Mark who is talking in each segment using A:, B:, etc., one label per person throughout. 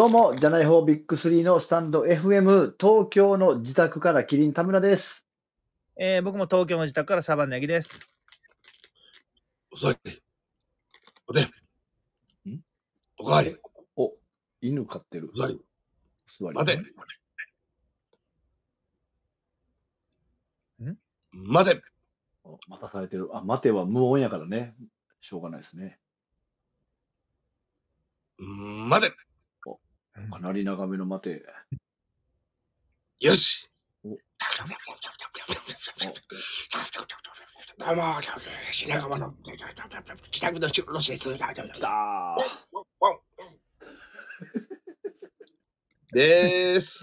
A: どうも、じゃない方ビッグ3のスタンド FM、東京の自宅からキリン田村です。
B: 僕も東京の自宅からサバンナヤギです。
C: お座り。おでん。おかわり。
A: お、犬飼ってる。
C: お座り。
A: 座り。
C: 待て。
B: 待
C: て。
A: 待たされてる。あ、待ては無音やからね。しょうがないですね。
C: 待て。
A: かなり長めの待て。
C: よし。どうも、品川の北区の中路です。でーす。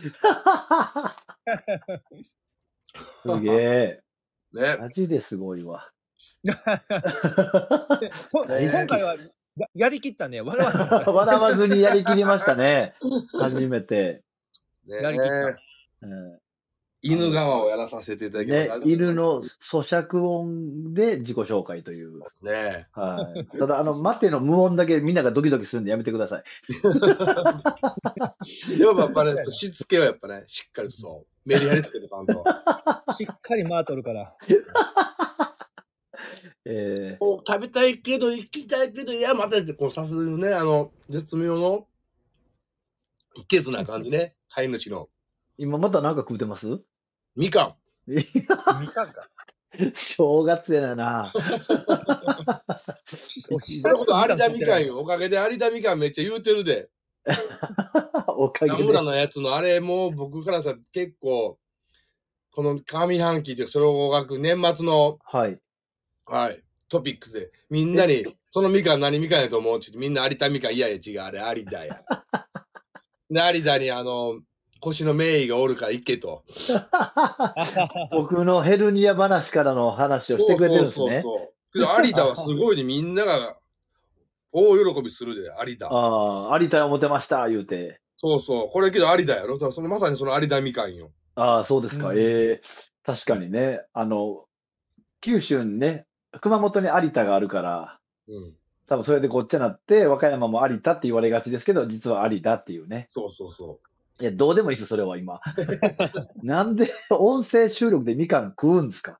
A: すげえ。
C: ね。
A: マジですごいわ。
B: 今回はやりきったね。笑
A: わずにやりきりましたね。初めて。
B: やりきった。
C: 犬側をやらさせていただきます。
A: 犬の咀嚼音で自己紹介という。
C: ですね。
A: はい。ただ、待ての無音だけみんながドキドキするんでやめてください。
C: やっぱね、しつけはやっぱね、しっかりそう。メリハリつけてかんと。
B: しっかり回っとるから。
C: 食べたいけど、行きたいけど、いや、待てって、こうさするね、絶妙の、いけずな感じね、飼い主の。
A: 今またなんか食うてます？
C: みかん。
B: みかんか。
A: 正月やな。
C: それこそ有田みかんよ。おかげで有田みかんめっちゃ言うてるで。
A: おかげで。
C: 田村のやつのあれも僕からさ、結構、この上半期というか、それを年末の、
A: はい。
C: はい、トピックスで、みんなに、そのみかん何みかんやと思うって言って、みんな有田みかん、いやいや違う、あれ有田や。で、有田に腰の名医がおるから行けと。
A: 僕のヘルニア話からの話をしてくれてるんですね。
C: けど有田はすごいね、みんなが大喜びするで、有田。
A: ああ、有田を持てました、言うて。
C: そうそう。これけど有田やろ。まさにその有田みかんよ。
A: ああ、そうですか。確かにね。九州にね、熊本に有田があるから、多分それでごっちゃなって、和歌山も有田って言われがちですけど、実は有田っていうね。
C: そうそうそう。
A: いや、どうでもいいです、それは今。なんで音声収録でみかん食うんですか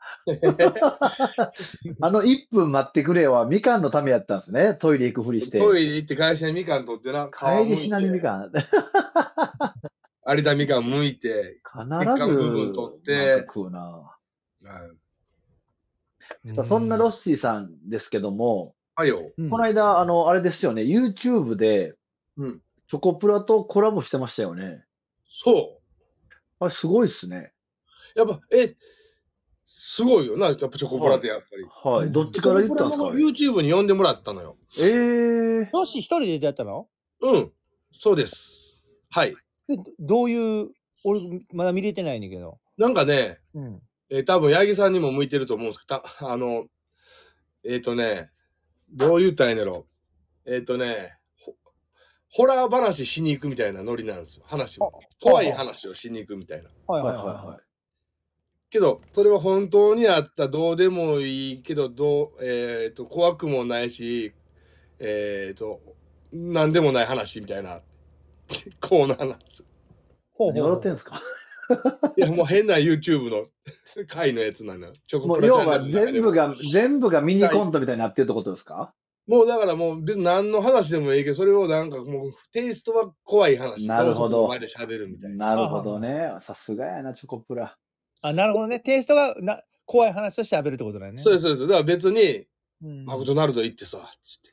A: 1分待ってくれはみかんのためやったんですね。トイレ行くふりして。
C: トイレ行って会社にみかん取ってな。
A: 帰りしなにみかん。
C: 有田みかん剥いて、
A: 必ず
C: 部分取って。
A: 食うな。そんなロッシーさんですけども、
C: はいよ。
A: この間、あれですよね、YouTube で、チョコプラとコラボしてましたよね。
C: そう。
A: あれ、すごいっすね。
C: やっぱ、すごいよな、やっぱチョコプラってやっぱり。
A: はい。どっちから言ったんですか？
C: YouTube に呼んでもらったのよ。
B: ロッシー一人でやったの？
C: うん。そうです。はい。
B: どういう、俺、まだ見れてないんだけど。
C: なんかね、多分、八木さんにも向いてると思うんですけど、どう言ったらいいんだろう。ホラー話しに行くみたいなノリなんですよ。怖い話をしに行くみたいな。
A: はいはいはい。
C: けど、それは本当にあったどうでもいいけど、怖くもないし、なんでもない話みたいなコーナーなんです。
A: 何笑ってんすか？
C: いや、もう変な YouTube の回のやつなのよ。
A: もう要は全部がミニコントみたいになってるってことですか？
C: もうだからもう別に何の話でもいいけど、それをなんかもうテイストは怖い話。
A: なるほど。
C: 前で喋るみたいな。
A: なるほどね。さすがやな、チョコプラ。
B: あ、なるほどね。テイストが怖い話として喋るってことだよね。
C: そうです、そうです。だから別に、マクドナルド行ってさ、つって。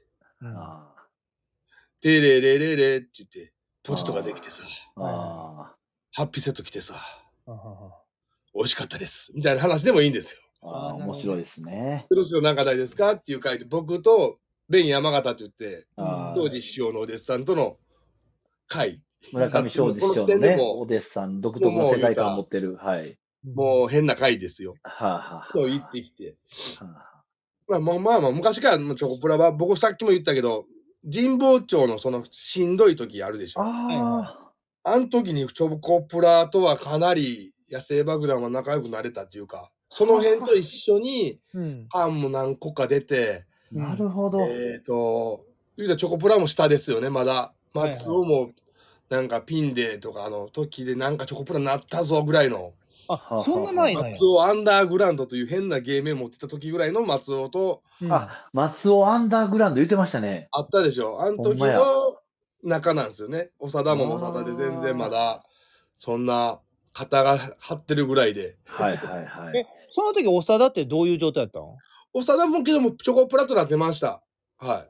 C: テレレレレって言って、ポテトができてさ、ハッピーセット来てさ、美味しかったです。みたいな話でもいいんですよ。
A: 面白いですね。
C: よろしくなんかないですかっていう回で、僕とベン山形って言って、庄司師匠のお弟子さんとの会。
A: 村上庄司師匠のね、お弟子さん、独特の世界観を持ってる。はい。
C: もう変な回ですよ。と言ってきて。まあ昔からチョコプラは、僕さっきも言ったけど、神保町のそのしんどい時あるでしょ。あの時にチョコプラとはかなり野生爆弾は仲良くなれたっていうか、その辺と一緒にパンも何個か出て、
A: なるほど。
C: 言うたらチョコプラも下ですよね、まだ。松尾もなんかピンでとか時でなんかチョコプラなったぞぐらいの。
B: あ、そんな前なんや。
C: 松尾アンダーグラウンドという変な芸名持ってた時ぐらいの松尾と、
A: 松尾アンダーグラウンド言ってましたね。
C: あったでしょ。あの時の仲なんですよね。長田も長田で全然まだ、そんな肩が張ってるぐらいで。
A: はいはいはい。
B: その時長田ってどういう状態やったの？
C: 長田もけどもチョコプラとなってました。はい。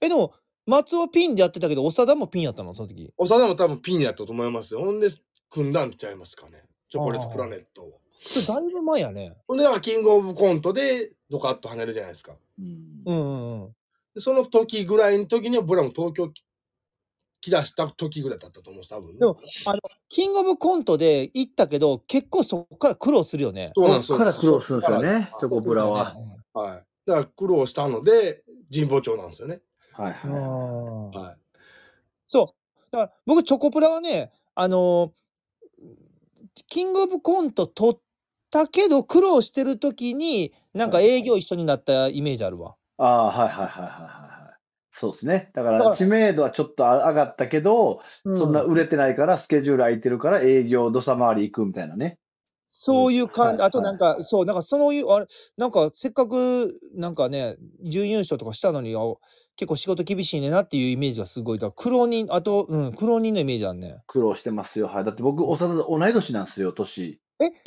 B: でも、松尾ピンでやってたけど、長田もピンやったのその時。
C: 長田も多分ピンやったと思いますよ。ほんで、組んだんちゃいますかね。チョコレートプラネットを。
B: それだいぶ前やね。
C: ほんで、キングオブコントでドカッと跳ねるじゃないですか。でその時ぐらいの時には、ブラも東京来だした時ぐらいだったと思う、多分ね。
B: でも、キングオブコントで行ったけど、結構そこから苦労するよね。
C: そうなんです。
A: そこから苦労するんですよね、チョコプラは。
C: はい。だから苦労したので、神保町なんですよね。
A: はいはいはい。
B: そう。だから僕、チョコプラはね、キングオブコント取ったけど、苦労してる時に、なんか営業一緒になったイメージあるわ。
A: はいはいはいはいはい。そうですね。だから知名度はちょっと上がったけど、そんな売れてないからスケジュール空いてるから営業土佐回り行くみたいなね。
B: そういう感じ。あとなんか、そう、なんかそういう、なんかせっかくなんかね、準優勝とかしたのに、結構仕事厳しいねなっていうイメージがすごい。だから苦労人、苦労人のイメージあるね。
A: 苦労してますよ。はい。だって僕、長田と同い年なんですよ、年。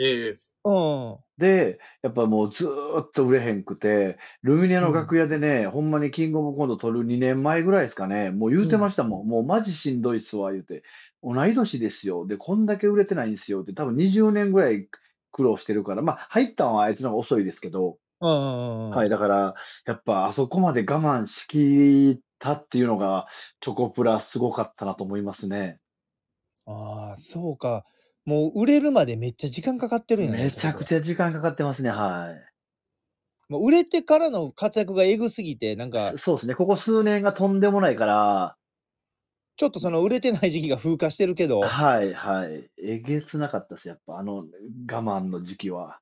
A: で、やっぱもうずーっと売れへんくて、ルミネの楽屋でね、ほんまにキングオブコント取る2年前ぐらいですかね、もう言うてましたもん。もうマジしんどいっすわ、言うて。同い年ですよ。で、こんだけ売れてないんですよって、多分20年ぐらい苦労してるから、まあ、入ったのはあいつの方が遅いですけど、はい、だから、やっぱあそこまで我慢しきったっていうのが、チョコプラすごかったなと思いますね。
B: ああ、そうか。もう売れるまでめっちゃ時間かかってるんやね。
A: めちゃくちゃ時間かかってますね、はい。
B: もう売れてからの活躍がエグすぎて、なんか
A: そうですね、ここ数年がとんでもないから、
B: ちょっとその売れてない時期が風化してるけど。
A: はいはい。えげつなかったです、やっぱ我慢の時期は。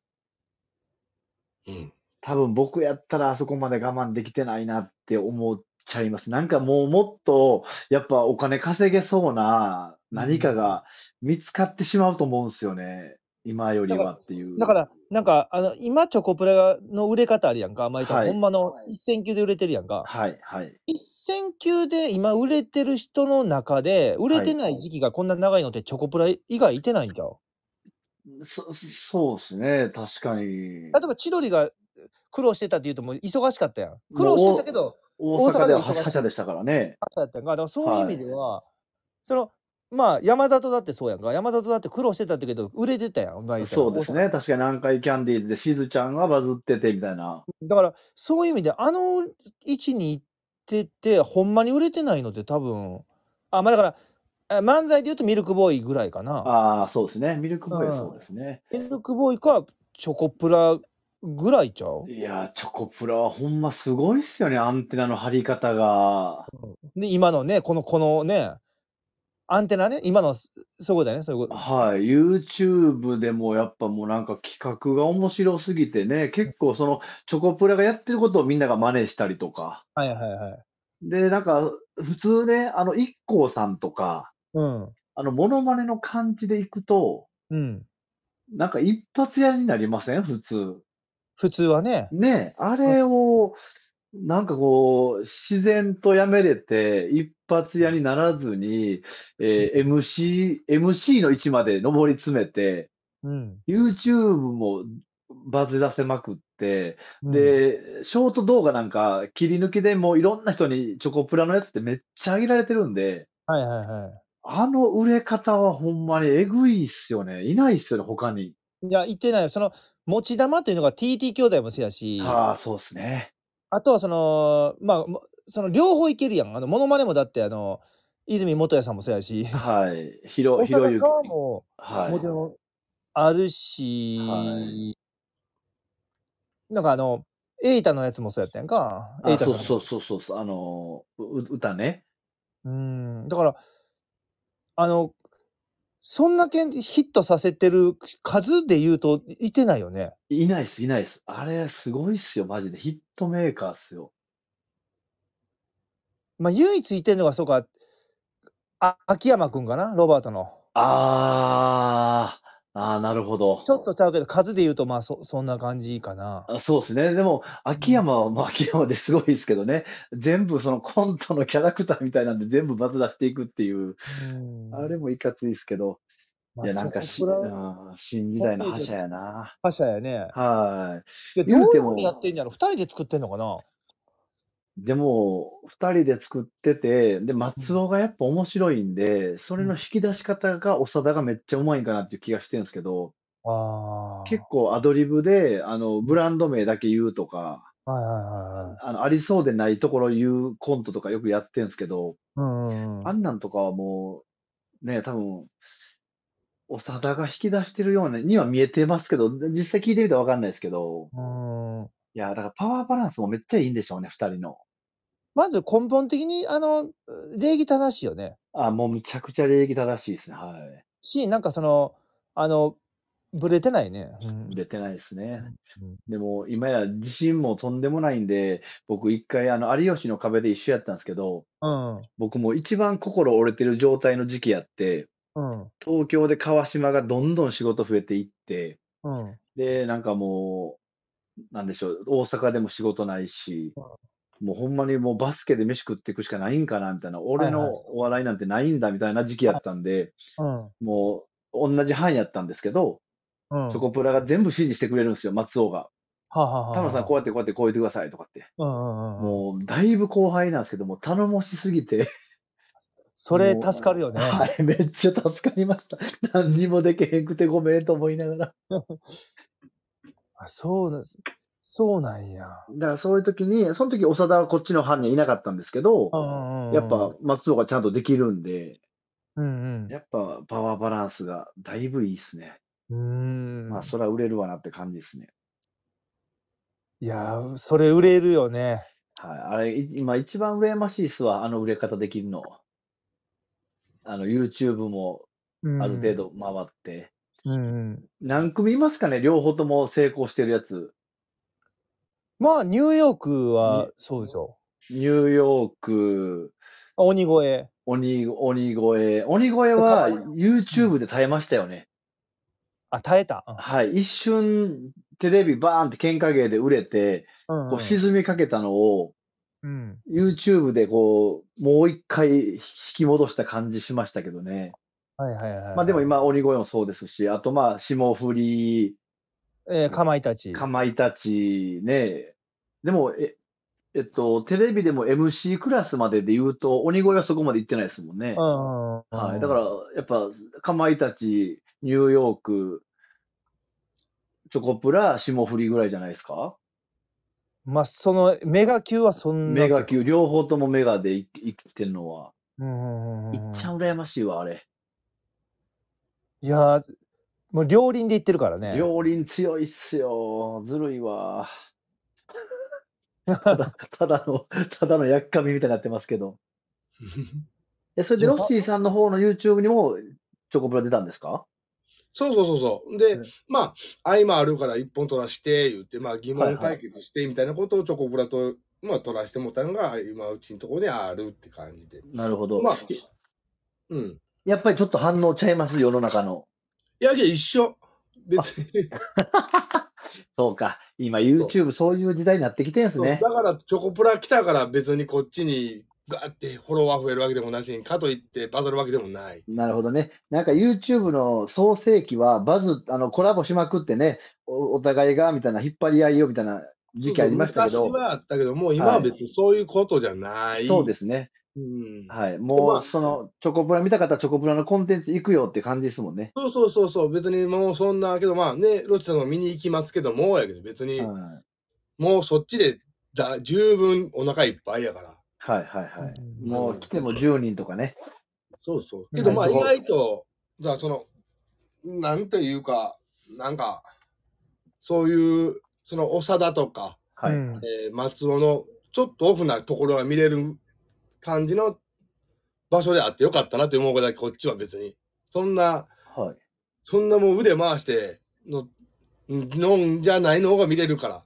A: 多分僕やったらあそこまで我慢できてないなって思っちゃいます。なんかもうもっと、やっぱお金稼げそうな何かが見つかってしまうと思うんすよね。今よりはっていう。
B: だから、なんか、今チョコプラの売れ方あるやんか。まあ、
A: はい。
B: ほんまの一線級で売れてるやんか。
A: はいはい。
B: 一線級で今売れてる人の中で、売れてない時期がこんな長いのってチョコプラ以外いてないんちゃう？
A: そうっすね、確かに。
B: 例えば千鳥が苦労してたって言うともう忙しかったやん。苦
A: もう
B: 労してたけど、
A: 大阪でははしゃでしたからね。
B: だったやんか。だからそういう意味では、その、まあ、山里だってそうやんか。山里だって苦労してたってけど、売れてたやん、まあ言ったら。
A: そうですね、確かに南海キャンディーズでしずちゃんがバズっててみたいな。
B: だから、そういう意味で、位置に行ってて、ほんまに売れてないのって多分、ま、だから、漫才で言うとミルクボーイぐらいかな。
A: ああ、そうですね。ミルクボーイはそうですね。
B: ミルクボーイかチョコプラぐらいちゃう？
A: いや、チョコプラはほんますごいっすよね、アンテナの張り方が。
B: で、今のね、このね、アンテナね、今のそういうことだよね、そういうこと。
A: はい、YouTube でもやっぱもうなんか企画が面白すぎてね、結構そのチョコプラがやってることをみんなが真似したりとか。
B: はいはいはい。
A: で、なんか普通ね、IKKOさんとか、モノマネの感じでいくと、なんか一発屋になりません？普通。
B: 普通はね。
A: ね、あれを、なんかこう、自然とやめれて、一発屋にならずに、MC の位置まで上り詰めて、YouTube もバズらせまくって、で、ショート動画なんか切り抜きでもういろんな人にチョコプラのやつってめっちゃ上げられてるんで、
B: はいはいはい。
A: あの売れ方はほんまにえぐいっすよね。いないっすよね、他に。
B: いや、言ってないよ。その持ち玉というのが TT 兄弟もそうやし、
A: そうっすね。
B: あとはその、まあ、その両方いけるやん。モノマネもだって泉元彌さんもそうやし、
A: はい。
B: 長田
A: ゆき
B: 側も
A: はい。
B: もちろんある
A: はい。
B: し、なんか瑛太のやつもそうやったやんか。瑛太さん。
A: 歌ね。
B: だから、そんだけヒットさせてる数で言うといてないよね。
A: いないっすいないっす。あれすごいっすよ、マジで。ヒットメーカーっすよ。
B: ま、唯一いてんのがそうか、 秋山くんかな、ロバートの。
A: なるほど。
B: ちょっとちゃうけど、数で言うと、まあ、そんな感じかな。
A: そうですね。でも、秋山は、秋山ですごいですけどね。全部そのコントのキャラクターみたいなんで全部バズ出していくっていう、あれもいかついですけど。いや、なんか新時代の覇者やな。
B: 覇者やね。
A: はい。
B: どういうふうにやってんやろ？ 2人で作ってんのかな？
A: でも、2人で作ってて、で、松尾がやっぱ面白いんで、それの引き出し方が長田がめっちゃうまいんかなっていう気がしてるんですけど、結構アドリブで、ブランド名だけ言うとか、ありそうでないところ言うコントとかよくやってるんですけど、あんなんとかはもう、ね、多分、長田が引き出してるようには見えてますけど、実際聞いてみたらわかんないですけど、いや、だからパワーバランスもめっちゃいいんでしょうね、2人の。
B: まず根本的に、礼儀正しいよね。
A: もうむちゃくちゃ礼儀正しいですね、はい。
B: なんかブレてないね。
A: ブレてないですね。でも、今や自信もとんでもないんで、僕一回有吉の壁で一緒やったんですけど、僕も一番心折れてる状態の時期やって、東京で川島がどんどん仕事増えていって、で、なんかもう、なんでしょう、大阪でも仕事ないし、もうほんまにもうバスケで飯食っていくしかないんかなみたいな、俺のお笑いなんてないんだみたいな時期やったんで、もう同じ班やったんですけど、チョコプラが全部指示してくれるんですよ、松尾が。田野さんこうやってこうやってこう言ってくださいとかって。もうだいぶ後輩なんですけども、頼もしすぎて
B: それ助かるよね。
A: はい、めっちゃ助かりました。何にもできへんくてごめんと思いながら。
B: そうです。そうなんや。
A: だからそういう時に、その時長田はこっちの班にはいなかったんですけど、やっぱ松尾がちゃんとできるんで、やっぱパワーバランスがだいぶいいっすね。まあ、それは売れるわなって感じですね。
B: いやー、それ売れるよね。
A: はい。あれ、今一番羨ましいっすわ、売れ方できるの。YouTube もある程度回って。何組いますかね、両方とも成功してるやつ。
B: まあ、ニューヨークはそうでしょ。
A: ニューヨーク。
B: 鬼越。
A: 鬼越は YouTube で耐えましたよね。
B: 耐えた？
A: はい。一瞬、テレビバーンって喧嘩芸で売れて、こう沈みかけたのを、YouTube でこう、もう一回引き戻した感じしましたけどね。まあでも今、鬼越もそうですし、あとまあ、霜降り、
B: かまいたち。
A: かまいたちね。でも、テレビでも MC クラスまでで言うと、鬼越はそこまで行ってないですもんね。はい。だから、やっぱ、かまいたち、ニューヨーク、チョコプラ、霜降りぐらいじゃないですか？
B: まあ、その、メガ級はそんな。
A: メガ級、両方ともメガで生きてるのは。いっちゃん羨ましいわ、あれ。
B: いやー、もう両輪で言ってるからね。
A: 両輪強いっすよ。ずるいわ。ただのやっかみみたいになってますけど。それでロッチーさんの方の YouTube にもチョコプラ出たんですか？
C: そう。で、まあ、合間あるから一本取らして言って、まあ疑問解決してみたいなことをチョコプラと、まあ取らしてもらったのが、今うちのところにあるって感じで。
A: なるほど。
C: まあ、
A: やっぱりちょっと反応ちゃいます、世の中の。
C: いや、一緒。別に。
A: そうか。今 YouTube そういう時代になってきてんすね。
C: だからチョコプラ来たから別にこっちにガーってフォロワー増えるわけでもなしに、かといってバズるわけでもない。
A: なるほどね。なんか YouTube の創世期はコラボしまくってね、お互いがみたいな引っ張り合いよみたいな時期ありましたけど。
C: 昔はあったけど、もう今は別にそういうことじゃない。
A: そうですね。はい。もう、チョコプラ見たかったらチョコプラのコンテンツ行くよって感じですもんね。
C: そう。別にもうそんな、けどまあね、ロッチさんも見に行きますけども、やけど別に、もうそっちで十分お腹いっぱいやから。もう来ても10人とかね。そう。けどまあ意外と、じゃあなんていうか、なんか、そういう、長田とか、松尾のちょっとオフなところが見れる感じの場所であってよかったなって思うだけ、こっちは別に。そんなもう腕回してのんじゃないのが見れるから。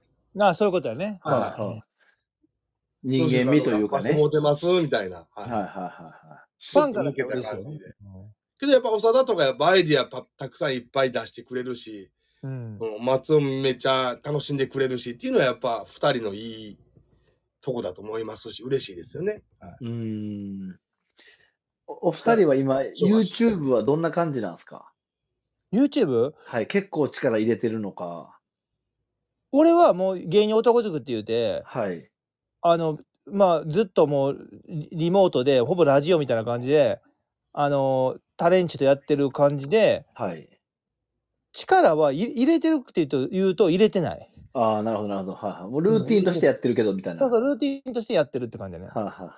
B: そういうことやね。
A: 人間味というかね。
C: 持てますみたいな。
B: ファンからしたら嬉しいよね。
C: けどやっぱ長田とかやっぱアイディアたくさんいっぱい出してくれるし、松尾めっちゃ楽しんでくれるしっていうのはやっぱ2人のいいとこだと思いますし、嬉しいですよね。
A: お二人は今、YouTube はどんな感じなんですか？
B: YouTube？
A: はい、結構力入れてるのか。
B: 俺はもう芸人男塾って言うて、
A: はい。
B: ずっともうリモートで、ほぼラジオみたいな感じで、タレンチとやってる感じで、
A: はい。
B: 力は入れてるって言うと入れてない。
A: ああ、なるほど、なるほど。はいはい。もうルーティンとしてやってるけど、みたいな。
B: そうそう、ルーティンとしてやってるって感じだね。
A: はいはいはい。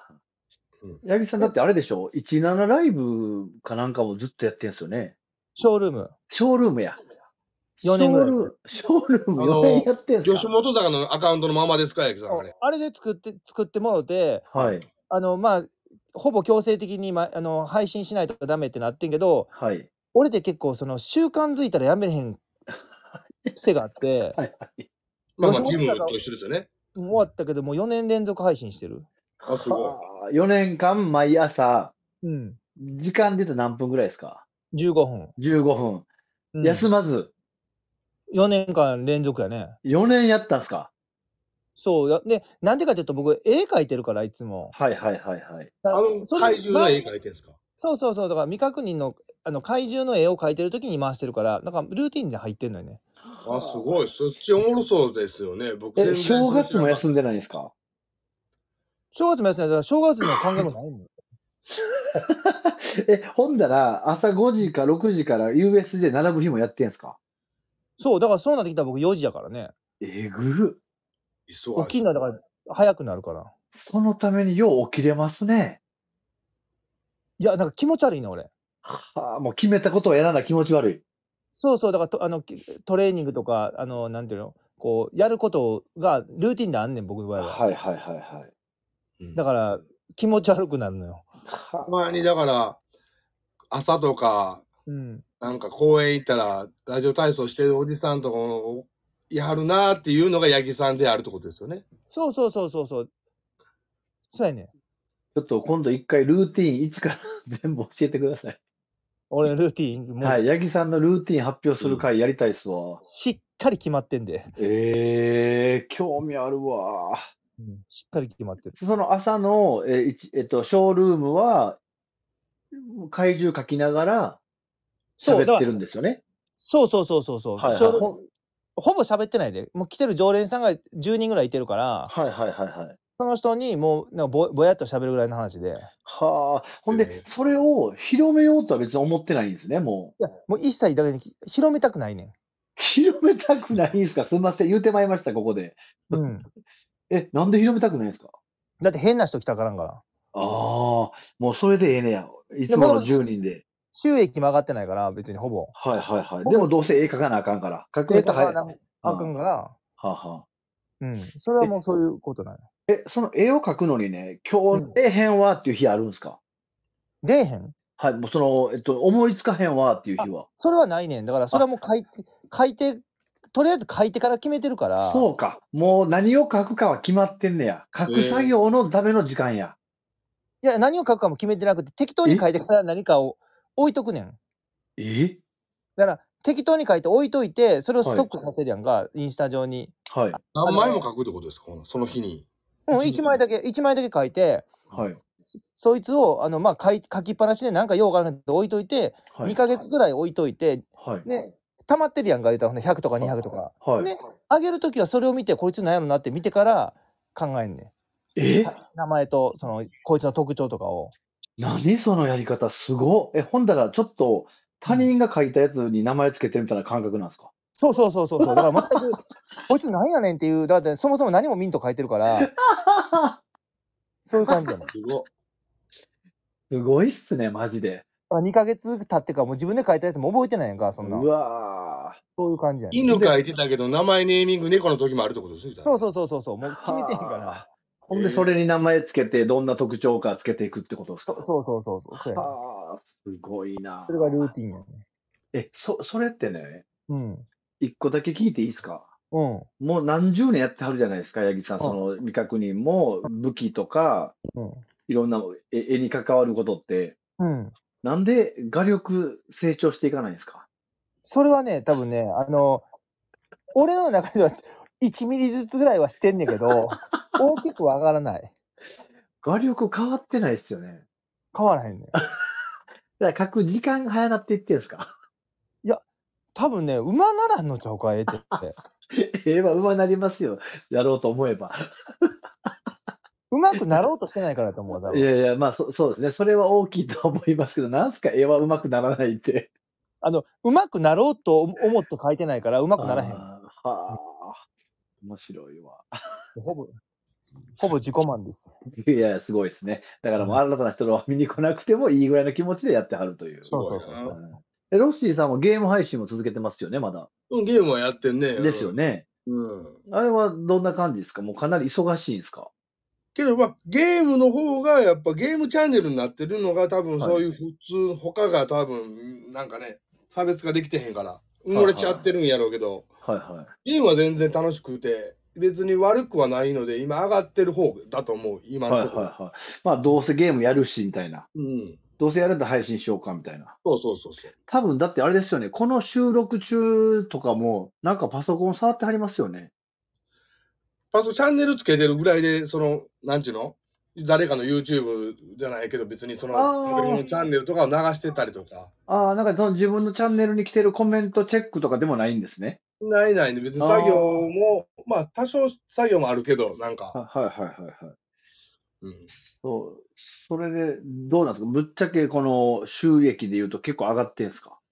A: 八木さん、だってあれでしょ ?17 ライブかなんかもずっとやってんすよね。
B: ショールーム。
A: ショールームや。
B: 4年ぐらい。
A: ショールーム4年やってんすか？
C: 吉本坂のアカウントのままですか、八木さん、あれ。
B: あれで作ってもらって、
A: はい。
B: ほぼ強制的に、配信しないとダメってなってんけど、
A: はい。
B: 俺って結構習慣づいたらやめれへん癖があって、
C: はいはい。まあジムと一緒ですよね。
B: 終わったけど、もう4年連続配信してる。
C: あ、すご
A: い。4年間毎朝、
B: 時
A: 間で言うと何分ぐらいですか
B: ？15分。
A: 15分。休まず。
B: 4年間連続やね。
A: 4年やったんすか？
B: そう。で、なんでかというと僕、絵描いてるから、いつも。
A: はいはいはいはい。
C: 怪獣の絵描いてるんですか？
B: そう。だから未確認の怪獣の絵を描いてるときに回してるから、なんかルーティンで入ってんのよね。
C: あ、すごい。そっちおもろそうですよね。僕
A: 正月も休んでないんですか？
B: 正月も休んでない。だから正月の考えもないの。
A: ほんだら、朝5時か6時から US で並ぶ日もやってんすか？
B: そう、だからそうなってきたら僕4時やからね。
A: えぐ。
B: 起きんのだから早くなるから。
A: そのためによう起きれますね。
B: いや、なんか気持ち悪いね、俺。
A: はあ、もう決めたことをやらな気持ち悪い。
B: そう、だからトレーニングとか、なんていうの、こう、やることがルーティンであんねん、僕の場合は。
A: はいはいはいはい。
B: だから、気持ち悪くなるのよ。
C: 前にだから、朝とか、なんか公園行ったら、ラジオ体操してるおじさんとかもやるなーっていうのが八木さんであるってことですよね。
B: そう。そうやねん。
A: ちょっと今度一回ルーティン1から全部教えてください。
B: 俺のルーティン。
A: はい、八木さんのルーティン発表する回やりたいっすわ。
B: しっかり決まってんで。
A: 興味あるわ。
B: しっかり決まってる。
A: その朝の、ショールームは、怪獣書きながら喋ってるんですよね。
B: そう。
A: はいはい。
B: ほぼ喋ってないで。もう来てる常連さんが10人ぐらいいてるから、
A: はい。
B: その人にもうなんかぼやっと喋るぐらいの話で。
A: はあ。ほんで、それを広めようとは別に思ってないんですね、もう。
B: いや、もう一切だけ広めたくないねん。
A: 広めたくないんですか？すみません。言うてまいりました、ここで。なんで広めたくないんですか？
B: だって変な人来たからんから。あ
A: あ、もうそれでええねや。いつもの10人で。
B: 収益も上がってないから、別にほぼ。
A: はい。でもどうせ絵描かなあかんから。描くと
B: あかんから。それはもうそういうことなの。
A: その絵を描くのにね、今日出えへんわっていう日あるんですか？
B: 出えへん？
A: はい、もう思いつかへんわっていう日は。
B: それはないねん。だからそれはもう書いて、とりあえず書いてから決めてるから。
A: そうか。もう何を書くかは決まってんねや。書く作業のための時間や。
B: いや、何を書くかも決めてなくて、適当に書いてから何かを置いとくねん。だから適当に書いて置いといて、それをストックさせるやんか、インスタ上に。
A: はい。
C: 何枚も書くってことですか？その日に。
B: 1枚だけ書いて、そいつを書きっぱなしでなんかようわからないけど置いといて、2ヶ月ぐらい置いといて、で溜まってるやんか、言うたら100とか200とか。で、あげるときはそれを見て、こいつなんやろなって見てから考えんねん。名前とこいつの特徴とかを。
A: 何そのやり方、すごっ。ほんだらちょっと他人が書いたやつに名前つけてるみたいな感覚なんですか？
B: そう。だから全く、こいつなんやねんっていう、だってそもそも何もミント書いてるから、そういう感じやねん。
A: すごいっすね、マジで。
B: 2ヶ月経ってからもう自分で書いたやつも覚えてないやんか、そんな。
A: うわ
B: そういう感じやねん。
C: 犬書いてたけど、名前ネーミング猫の時もあるってことですね。
B: そう。もう決めてへんから。
A: ほんで、それに名前つけて、どんな特徴かつけていくってことですか？
B: そう。
A: すごいな。
B: それがルーティンや
A: ね。それってね、
B: うん。
A: 一個だけ聞いていいですか？
B: うん。
A: もう何十年やってはるじゃないですか、八木さん。その未確認も武器とか、 いろんな絵に関わることって、
B: うん。
A: なんで画力成長していかないんですか？
B: それはね、多分ね、俺の中では1ミリずつぐらいはしてんねんけど、大きくは上がらない。
A: 画力変わってないっすよね。
B: 変わらへんねん。
A: だから書く時間が早なっていってんすか？
B: いや、多分ね、馬ならんのちゃうか、絵って。
A: 絵は上手なりますよ。やろうと思えば。
B: 上手くなろうとしてないからだと思う、多分。
A: いやいや、まあ、そうですね。それは大きいと思いますけど、なんすか、絵は上手くならないって。
B: 上手くなろうと思って書いてないから、上手くならへん。
A: はあ、面白いわ。
B: ほぼ自己満です。
A: いや、すごいですね。だからもう新たな人の見に来なくてもいいぐらいの気持ちでやってはるという。
B: そう。
A: ロッシーさんもゲーム配信も続けてますよね、まだ。
C: ゲームはやってんね。
A: ですよね。あれはどんな感じですか？もうかなり忙しいんですか？
C: けど、ゲームの方が、やっぱゲームチャンネルになってるのが、多分そういう普通、他が多分、なんかね、差別化できてへんから、埋もれちゃってるんやろうけど、ゲームは全然楽しくて、別に悪くはないので、今上がってる方だと思う、今のところ。
A: まあ、どうせゲームやるし、みたいな。
C: うん。
A: どうせやるんだ配信しようか、みたいな。
C: そう。
A: 多分、だってあれですよね。この収録中とかも、なんかパソコン触ってはりますよね。
C: チャンネルつけてるぐらいで、なんちゅうの誰かの YouTube じゃないけど、別にチャンネルとかを流してたりとか。
A: なんかその自分のチャンネルに来てるコメントチェックとかでもないんですね。
C: ないね。別に作業も、多少作業もあるけど、なんか。
A: うん。それで、どうなんですか？ぶっちゃけこの収益で言うと結構上がってんすか？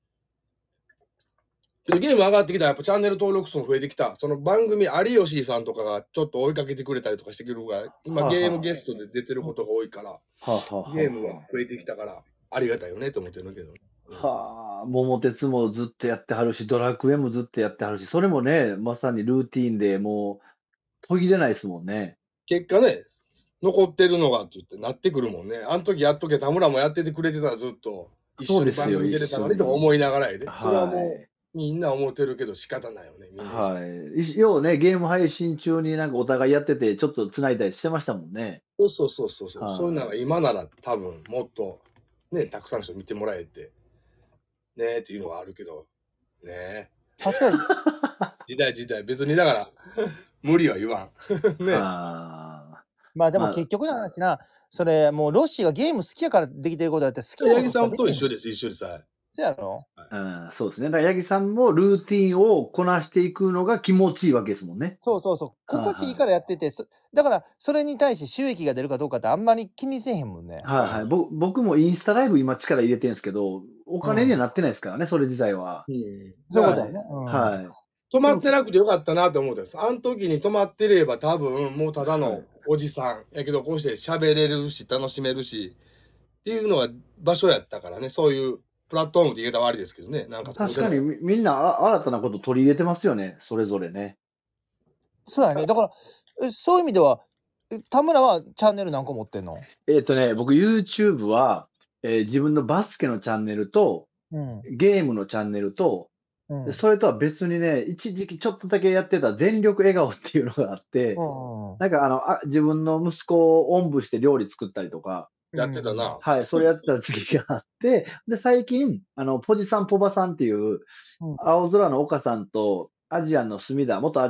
C: ゲーム上がってきたら、やっぱチャンネル登録数も増えてきた。その番組、有吉さんとかがちょっと追いかけてくれたりとかしてくるぐらい、今ゲームゲストで出てることが多いから、ゲームが増えてきたから、ありがたいよねと思ってるけど。
A: 桃鉄もずっとやってはるし、ドラクエもずっとやってはるし、それもね、まさにルーティーンでもう途切れないですもんね。
C: 結果ね、残ってるのがって言ってなってくるもんね。あの時やっとけ、田村もやっててくれてたらずっと一緒に番組出れたのにと思いながらやで。それはもうみんな思ってるけど仕方ないよね。みんな。
A: 要はね、ゲーム配信中になんかお互いやってて、ちょっと繋いだりしてましたもんね。
C: そう。そういうのが今なら多分もっとね、たくさんの人見てもらえて、ねっていうのはあるけど、ね。
B: 確かに。
C: 時代。別にだから、無理は言わん。ね。
B: まあでも結局の話な、それもうロッシーがゲーム好きやからできてることだって好きなこと
C: 八木さんと一緒です。
B: そうやろ？
A: そうですね。だから八木さんもルーティンをこなしていくのが気持ちいいわけですもんね。
B: そう。心地いいからやってて、だからそれに対して収益が出るかどうかってあんまり気にせえへんもんね。
A: 僕もインスタライブ今力入れてるんですけど、お金にはなってないですからね、それ自体は。
B: そういうことだね。
C: 止まってなくてよかったなと思ったんです。あの時に止まってれば多分もうただのおじさんやけど、こうして喋れるし楽しめるしっていうのが場所やったからね。そういうプラットフォームって言い方悪いですけどね。なんか
A: 確かにみんな新たなこと取り入れてますよね、それぞれね。
B: そうやね。だからそういう意味では田村はチャンネル何個持ってんの？
A: 僕 YouTube は、自分のバスケのチャンネルと、ゲームのチャンネルと、それとは別にね、一時期ちょっとだけやってた全力笑顔っていうのがあって、なんか自分の息子をおんぶして料理作ったりとか、
C: やってたな。
A: それやってた時期があって、で、最近、ポジさんポバさんっていう、青空の岡さんと、元アジアンの隅田と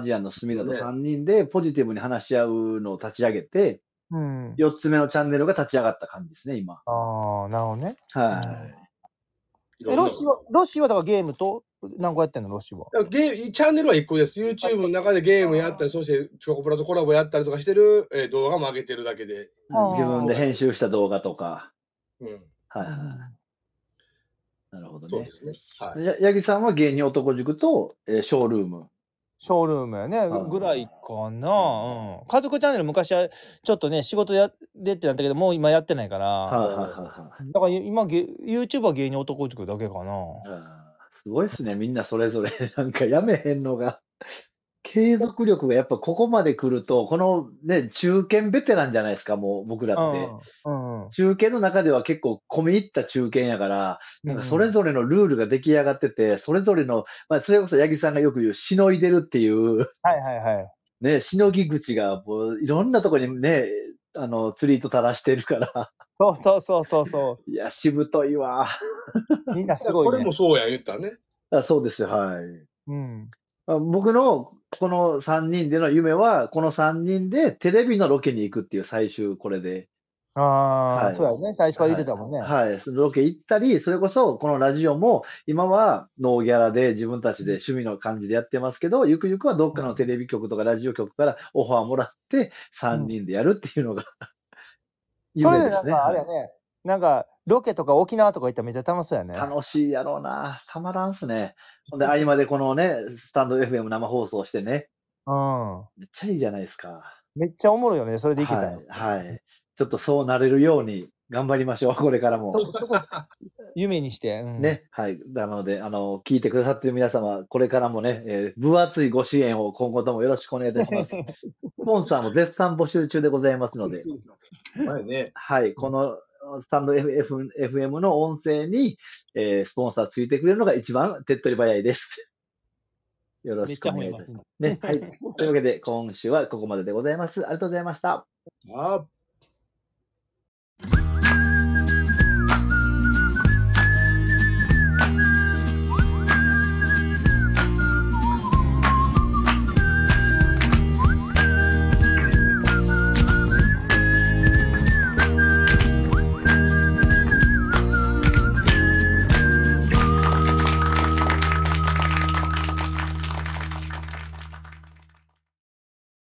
A: 3人でポジティブに話し合うのを立ち上げて、4つ目のチャンネルが立ち上がった感じですね、今。
B: なるほどね。
A: ロ
B: ッシーはだからゲームと何個やってんの？ロッシーは。
C: チャンネルは1個です。YouTube の中でゲームやったり、そしてチョコプラとコラボやったりとかしてる、動画も上げてるだけで。
A: 自分で編集した動画とか。なるほどね。
C: そうですね。
A: 八木さんは芸人男塾と、ショールーム。
B: ショールームやね、ぐらいかな。家族チャンネル昔はちょっとね、仕事でってなったけど、もう今やってないから。だから今、YouTube は芸人男塾だけかな。
A: すごいっすね、みんなそれぞれ。なんかやめへんのが。継続力がやっぱここまで来ると、このね、中堅ベテランじゃないですか、もう僕らって。中堅の中では結構込み入った中堅やから、なんかそれぞれのルールが出来上がってて、それぞれの、それこそ八木さんがよく言う、しのいでるっていう、ね、しのぎ口がもういろんなところにね、 釣り糸垂らしてるから。
B: そうそうそうそうそう。
A: いや、しぶといわ。
B: みんなすごいね。
C: これもそうや言ったね。
A: そうですよ、はい。
B: うん。
A: 僕のこの3人での夢は、この3人でテレビのロケに行くっていう最終これで。
B: ああ、そうやね。最初から言ってたもんね。
A: はい。そのロケ行ったり、それこそこのラジオも、今はノーギャラで自分たちで趣味の感じでやってますけど、ゆくゆくはどっかのテレビ局とかラジオ局からオファーもらって、3人でやるっていうのが、
B: それでなんかあれやね、なんかロケとか沖縄とか行ったらめっちゃ楽しそうやね。
A: 楽しいやろうな。たまらんすね。ほんで、合間でこのね、スタンド FM 生放送してね。
B: うん。
A: めっちゃいいじゃないですか。
B: めっちゃおもろいよね、それでいけたら。
A: はい。ちょっとそうなれるように頑張りましょう、これからも。
B: そこ、夢にして。
A: ね、はい。なので、聞いてくださってる皆様、これからもね、分厚いご支援を今後ともよろしくお願いいたします。スポンサーも絶賛募集中でございますので。はい。このスタンド FM の音声に、スポンサーついてくれるのが一番手っ取り早いです。よろしくお願いいたします。ね。はい。というわけで、今週はここまででございます。ありがとうございました。